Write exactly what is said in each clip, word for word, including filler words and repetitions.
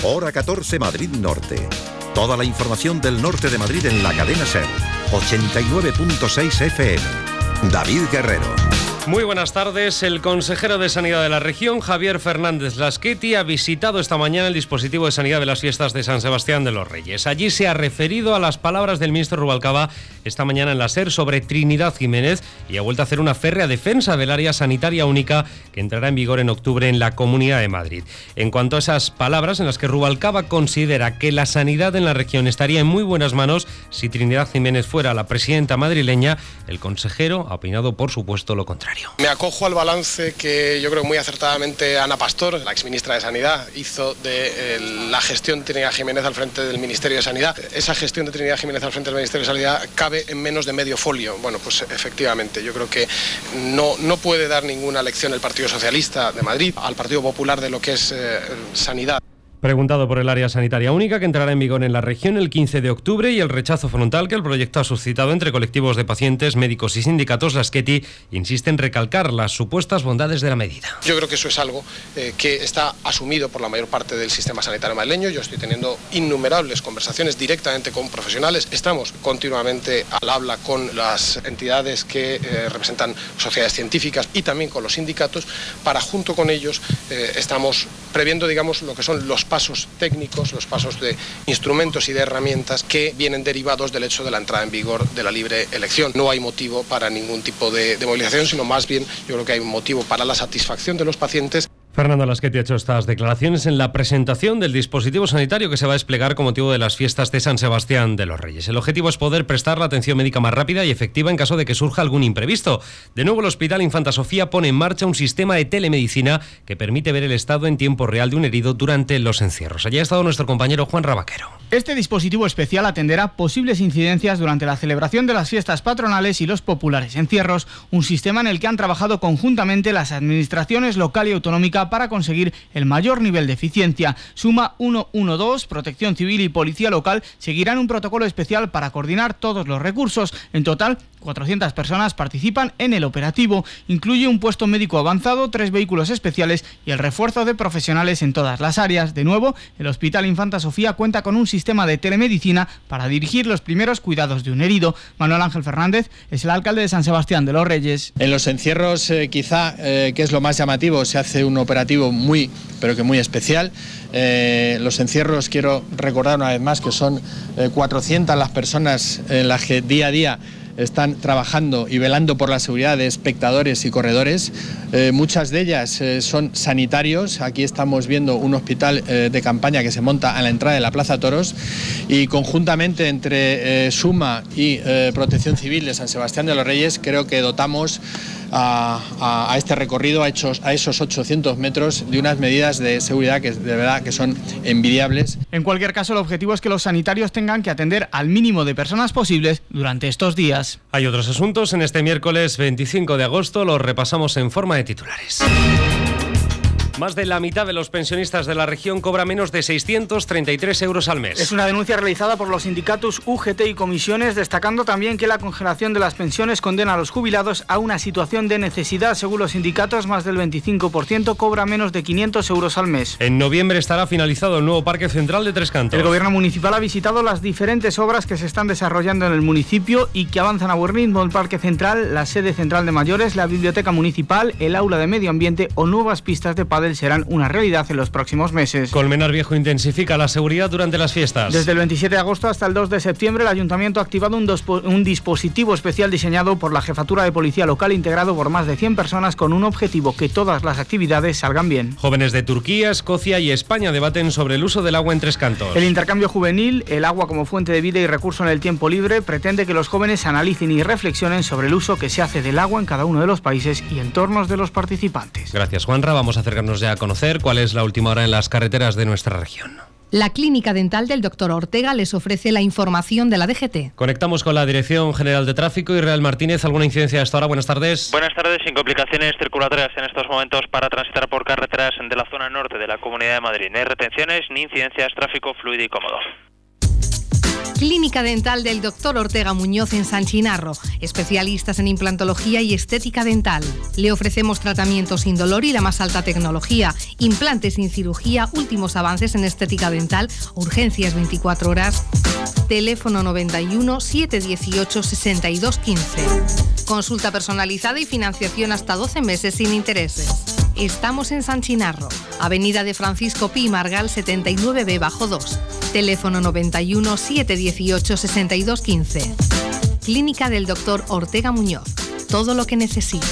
Hora catorce, Madrid Norte. Toda la información del norte de Madrid en la cadena SER. ochenta y nueve punto seis F M. David Guerrero. Muy buenas tardes. El consejero de Sanidad de la región, Javier Fernández Lasqueti, ha visitado esta mañana el dispositivo de sanidad de las fiestas de San Sebastián de los Reyes. Allí se ha referido a las palabras del ministro Rubalcaba esta mañana en la SER sobre Trinidad Jiménez y ha vuelto a hacer una férrea defensa del área sanitaria única que entrará en vigor en octubre en la Comunidad de Madrid. En cuanto a esas palabras en las que Rubalcaba considera que la sanidad en la región estaría en muy buenas manos si Trinidad Jiménez fuera la presidenta madrileña, el consejero ha opinado, por supuesto, lo contrario. Me acojo al balance que yo creo muy acertadamente Ana Pastor, la exministra de Sanidad, hizo de eh, la gestión de Trinidad Jiménez al frente del Ministerio de Sanidad. Esa gestión de Trinidad Jiménez al frente del Ministerio de Sanidad cabe en menos de medio folio. Bueno, pues efectivamente, yo creo que no, no puede dar ninguna lección el Partido Socialista de Madrid al Partido Popular de lo que es eh, sanidad. Preguntado por el área sanitaria única que entrará en vigor en la región el quince de octubre y el rechazo frontal que el proyecto ha suscitado entre colectivos de pacientes, médicos y sindicatos, Lasqueti insiste en recalcar las supuestas bondades de la medida. Yo creo que eso es algo eh, que está asumido por la mayor parte del sistema sanitario madrileño. Yo estoy teniendo innumerables conversaciones directamente con profesionales. Estamos continuamente al habla con las entidades que eh, representan sociedades científicas y también con los sindicatos para, junto con ellos, eh, estamos previendo, digamos, lo que son los pasos técnicos, los pasos de instrumentos y de herramientas que vienen derivados del hecho de la entrada en vigor de la libre elección. No hay motivo para ningún tipo de, de movilización, sino más bien yo creo que hay un motivo para la satisfacción de los pacientes. Fernando Lasqueti ha hecho estas declaraciones en la presentación del dispositivo sanitario que se va a desplegar con motivo de las fiestas de San Sebastián de los Reyes. El objetivo es poder prestar la atención médica más rápida y efectiva en caso de que surja algún imprevisto. De nuevo, el Hospital Infanta Sofía pone en marcha un sistema de telemedicina que permite ver el estado en tiempo real de un herido durante los encierros. Allí ha estado nuestro compañero Juan Rabaquero. Este dispositivo especial atenderá posibles incidencias durante la celebración de las fiestas patronales y los populares encierros, un sistema en el que han trabajado conjuntamente las administraciones local y autonómica para conseguir el mayor nivel de eficiencia. Suma ciento doce, Protección Civil y Policía Local seguirán un protocolo especial para coordinar todos los recursos. En total, cuatrocientas personas participan en el operativo. Incluye un puesto médico avanzado, tres vehículos especiales y el refuerzo de profesionales en todas las áreas. De nuevo, el Hospital Infanta Sofía cuenta con un sistema de telemedicina para dirigir los primeros cuidados de un herido. Manuel Ángel Fernández es el alcalde de San Sebastián de los Reyes. En los encierros, eh, quizá, eh, que es lo más llamativo, se hace un operativo muy, pero que muy especial. Eh, los encierros, quiero recordar una vez más que son eh, cuatrocientas las personas en las que día a día están trabajando y velando por la seguridad de espectadores y corredores. Eh, muchas de ellas eh, son sanitarios. Aquí estamos viendo un hospital eh, de campaña que se monta a la entrada de la Plaza Toros y conjuntamente entre eh, Suma y eh, Protección Civil de San Sebastián de los Reyes creo que dotamos a, a, a este recorrido, a, hechos, a esos ochocientos metros, de unas medidas de seguridad que de verdad que son envidiables. En cualquier caso, el objetivo es que los sanitarios tengan que atender al mínimo de personas posibles durante estos días. Hay otros asuntos en este miércoles veinticinco de agosto, los repasamos en forma de titulares. Más de la mitad de los pensionistas de la región cobra menos de seiscientos treinta y tres euros al mes. Es una denuncia realizada por los sindicatos U G T y comisiones, destacando también que la congelación de las pensiones condena a los jubilados a una situación de necesidad. Según los sindicatos, más del veinticinco por ciento cobra menos de quinientos euros al mes. En noviembre estará finalizado el nuevo Parque Central de Tres Cantos. El Gobierno municipal ha visitado las diferentes obras que se están desarrollando en el municipio y que avanzan a buen ritmo: el Parque Central, la sede central de mayores, la biblioteca municipal, el aula de medio ambiente o nuevas pistas de pádel serán una realidad en los próximos meses. Colmenar Viejo intensifica la seguridad durante las fiestas. Desde el veintisiete de agosto hasta el dos de septiembre, el Ayuntamiento ha activado un, un dispositivo especial diseñado por la Jefatura de Policía Local, integrado por más de cien personas, con un objetivo: que todas las actividades salgan bien. Jóvenes de Turquía, Escocia y España debaten sobre el uso del agua en Tres Cantos. El intercambio juvenil, el agua como fuente de vida y recurso en el tiempo libre, pretende que los jóvenes analicen y reflexionen sobre el uso que se hace del agua en cada uno de los países y entornos de los participantes. Gracias, Juanra. Vamos a acercarnos ya a conocer cuál es la última hora en las carreteras de nuestra región. La Clínica Dental del doctor Ortega les ofrece la información de la D G T. Conectamos con la Dirección General de Tráfico. Israel Martínez, ¿alguna incidencia a esta hora? Buenas tardes. Buenas tardes, sin complicaciones circulatorias en estos momentos para transitar por carreteras de la zona norte de la Comunidad de Madrid. No hay retenciones ni incidencias, tráfico fluido y cómodo. Clínica Dental del doctor Ortega Muñoz en San Chinarro, especialistas en implantología y estética dental. Le ofrecemos tratamientos sin dolor y la más alta tecnología, implantes sin cirugía, últimos avances en estética dental, urgencias veinticuatro horas. Teléfono noventa y uno, setecientos dieciocho, sesenta y dos quince. Consulta personalizada y financiación hasta doce meses sin intereses. Estamos en San Chinarro, Avenida de Francisco Pi Margal setenta y nueve B bajo dos. Teléfono noventa y uno, setecientos dieciocho, sesenta y dos quince. Clínica del doctor Ortega Muñoz. Todo lo que necesita.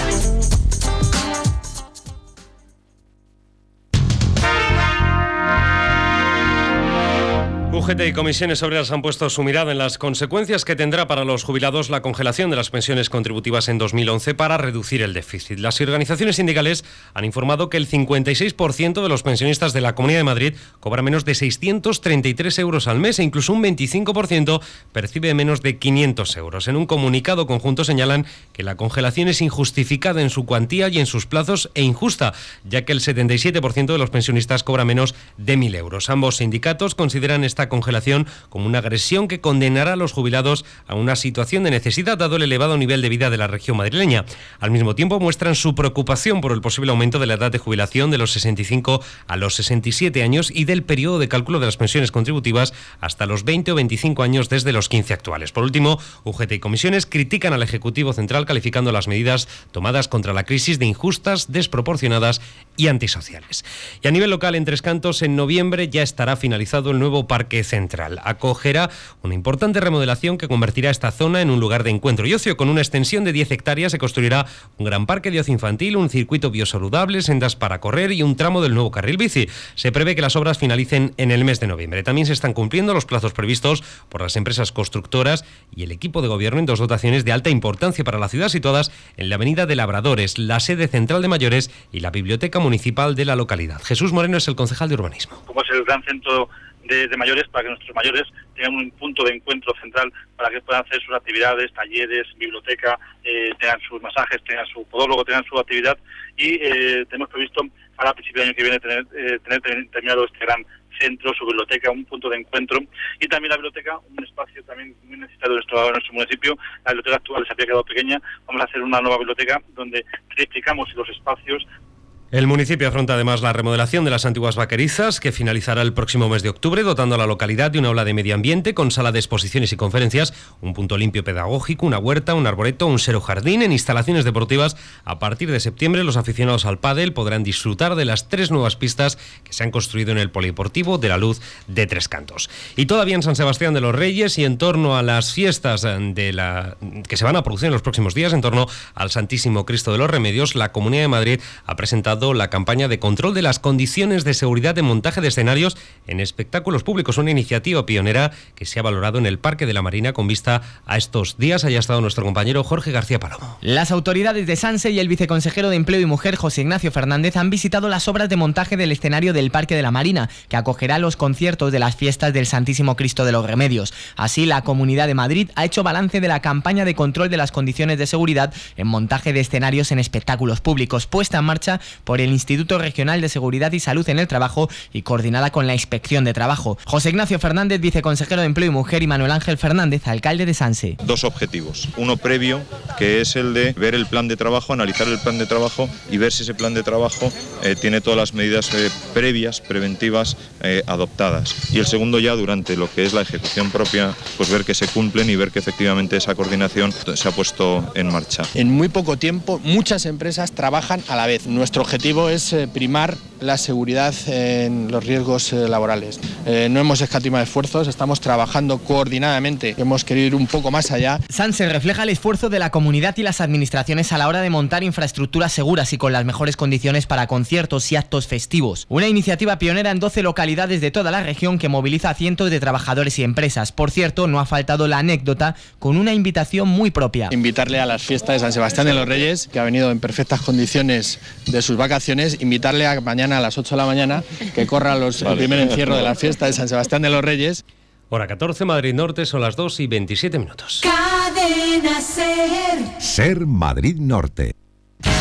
U G T y comisiones obreras han puesto su mirada en las consecuencias que tendrá para los jubilados la congelación de las pensiones contributivas en dos mil once para reducir el déficit. Las organizaciones sindicales han informado que el cincuenta y seis por ciento de los pensionistas de la Comunidad de Madrid cobra menos de seiscientos treinta y tres euros al mes e incluso un veinticinco por ciento percibe menos de quinientos euros. En un comunicado conjunto señalan que la congelación es injustificada en su cuantía y en sus plazos e injusta, ya que el setenta y siete por ciento de los pensionistas cobra menos de mil euros. Ambos sindicatos consideran esta congelación como una agresión que condenará a los jubilados a una situación de necesidad dado el elevado nivel de vida de la región madrileña. Al mismo tiempo muestran su preocupación por el posible aumento de la edad de jubilación de los sesenta y cinco a los sesenta y siete años y del periodo de cálculo de las pensiones contributivas hasta los veinte o veinticinco años desde los quince actuales. Por último, U G T y comisiones critican al Ejecutivo Central calificando las medidas tomadas contra la crisis de injustas, desproporcionadas y antisociales. Y a nivel local, en Tres Cantos, en noviembre ya estará finalizado el nuevo Parque Central. Acogerá una importante remodelación que convertirá esta zona en un lugar de encuentro y ocio. Con una extensión de diez hectáreas se construirá un gran parque de ocio infantil, un circuito biosaludable, sendas para correr y un tramo del nuevo carril bici. Se prevé que las obras finalicen en el mes de noviembre. También se están cumpliendo los plazos previstos por las empresas constructoras y el equipo de gobierno en dos dotaciones de alta importancia para la ciudad situadas en la avenida de Labradores, la sede central de mayores y la biblioteca municipal de la localidad. Jesús Moreno es el concejal de urbanismo. Como es el gran centro De, de mayores, para que nuestros mayores tengan un punto de encuentro central para que puedan hacer sus actividades, talleres, biblioteca, eh, tengan sus masajes, tengan su podólogo, tengan su actividad y eh, tenemos previsto para principio del año que viene tener, eh, tener terminado este gran centro, su biblioteca, un punto de encuentro y también la biblioteca, un espacio también muy necesitado en nuestro, en nuestro municipio. La biblioteca actual se había quedado pequeña, vamos a hacer una nueva biblioteca donde triplicamos los espacios. El municipio afronta además la remodelación de las antiguas vaquerizas, que finalizará el próximo mes de octubre, dotando a la localidad de un aula de medio ambiente con sala de exposiciones y conferencias, un punto limpio pedagógico, una huerta, un arboreto, un sero jardín. En instalaciones deportivas, a partir de septiembre, los aficionados al pádel podrán disfrutar de las tres nuevas pistas que se han construido en el Polideportivo de la Luz de Tres Cantos. Y todavía en San Sebastián de los Reyes y en torno a las fiestas de la que se van a producir en los próximos días, en torno al Santísimo Cristo de los Remedios, la Comunidad de Madrid ha presentado la campaña de control de las condiciones de seguridad de montaje de escenarios en espectáculos públicos, una iniciativa pionera que se ha valorado en el Parque de la Marina con vista a estos días. Haya estado nuestro compañero Jorge García Palomo. Las autoridades de Sanse y el viceconsejero de Empleo y Mujer, José Ignacio Fernández, han visitado las obras de montaje del escenario del Parque de la Marina, que acogerá los conciertos de las fiestas del Santísimo Cristo de los Remedios. Así, la Comunidad de Madrid ha hecho balance de la campaña de control de las condiciones de seguridad en montaje de escenarios en espectáculos públicos, puesta en marcha por el Instituto Regional de Seguridad y Salud en el Trabajo y coordinada con la Inspección de Trabajo. José Ignacio Fernández, viceconsejero de Empleo y Mujer, y Manuel Ángel Fernández, alcalde de Sanse. Dos objetivos. Uno previo, que es el de ver el plan de trabajo, analizar el plan de trabajo y ver si ese plan de trabajo eh, tiene todas las medidas eh, previas, preventivas, eh, adoptadas. Y el segundo ya, durante lo que es la ejecución propia, pues ver que se cumplen y ver que efectivamente esa coordinación se ha puesto en marcha. En muy poco tiempo, muchas empresas trabajan a la vez. Nuestro objetivo es es primar la seguridad en los riesgos laborales. Eh, no hemos escatimado esfuerzos, estamos trabajando coordinadamente, hemos querido ir un poco más allá. Sanse refleja el esfuerzo de la comunidad y las administraciones a la hora de montar infraestructuras seguras y con las mejores condiciones para conciertos y actos festivos. Una iniciativa pionera en doce localidades de toda la región que moviliza a cientos de trabajadores y empresas. Por cierto, no ha faltado la anécdota con una invitación muy propia. Invitarle a las fiestas de San Sebastián de los Reyes, que ha venido en perfectas condiciones de sus vacaciones, invitarle a mañana a las ocho de la mañana que corra los, vale. el primer encierro de la fiesta de San Sebastián de los Reyes. Hora catorce, Madrid Norte, son las dos y veintisiete minutos. Cadena Ser. Ser Madrid Norte.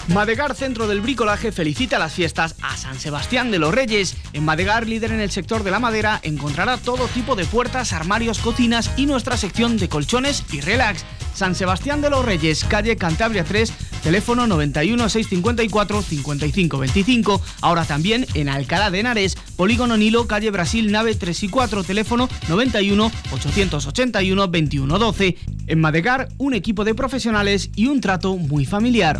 Madegar, centro del bricolaje, felicita las fiestas a San Sebastián de los Reyes. En Madegar, líder en el sector de la madera, encontrará todo tipo de puertas, armarios, cocinas y nuestra sección de colchones y relax. San Sebastián de los Reyes, calle Cantabria tres, teléfono noventa y uno, seiscientos cincuenta y cuatro, cincuenta y cinco veinticinco. Ahora también en Alcalá de Henares, Polígono Nilo, calle Brasil, nave tres y cuatro, teléfono noventa y uno, ochocientos ochenta y uno, veintiuno doce. En Madegar, un equipo de profesionales y un trato muy familiar.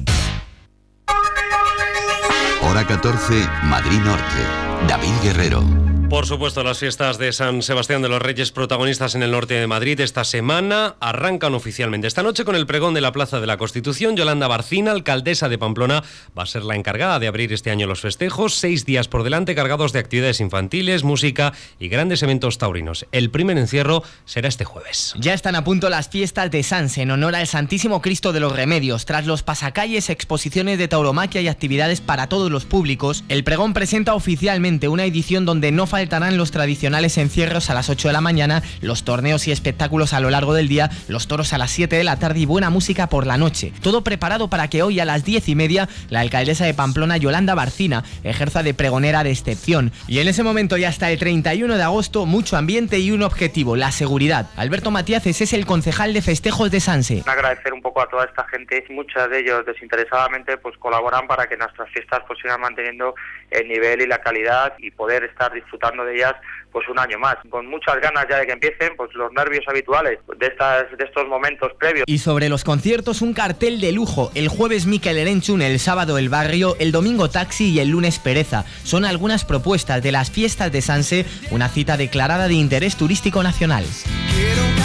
Hora catorce, Madrid Norte. David Guerrero. Por supuesto, las fiestas de San Sebastián de los Reyes, protagonistas en el norte de Madrid esta semana, arrancan oficialmente. Esta noche con el pregón de la Plaza de la Constitución, Yolanda Barcina, alcaldesa de Pamplona, va a ser la encargada de abrir este año los festejos. Seis días por delante cargados de actividades infantiles, música y grandes eventos taurinos. El primer encierro será este jueves. Ya están a punto las fiestas de Sanse en honor al Santísimo Cristo de los Remedios. Tras los pasacalles, exposiciones de tauromaquia y actividades para todos los públicos, el pregón presenta oficialmente una edición donde no faltarán los tradicionales encierros a las ocho de la mañana, los torneos y espectáculos a lo largo del día, los toros a las siete de la tarde y buena música por la noche. Todo preparado para que hoy a las diez y media la alcaldesa de Pamplona, Yolanda Barcina, ejerza de pregonera de excepción. Y en ese momento y hasta el treinta y uno de agosto, mucho ambiente y un objetivo, la seguridad. Alberto Matiaces es el concejal de festejos de Sanse. Agradecer un poco a toda esta gente, muchos de ellos desinteresadamente pues colaboran para que nuestras fiestas pues sigan manteniendo el nivel y la calidad y poder estar disfrutando de ellas pues un año más, con muchas ganas ya de que empiecen pues los nervios habituales de estas de estos momentos previos. Y sobre los conciertos, un cartel de lujo: el jueves Mikel Erenchun, el sábado El Barrio, el domingo Taxi y el lunes Pereza. Son algunas propuestas de las fiestas de Sanse, una cita declarada de interés turístico nacional. Quiero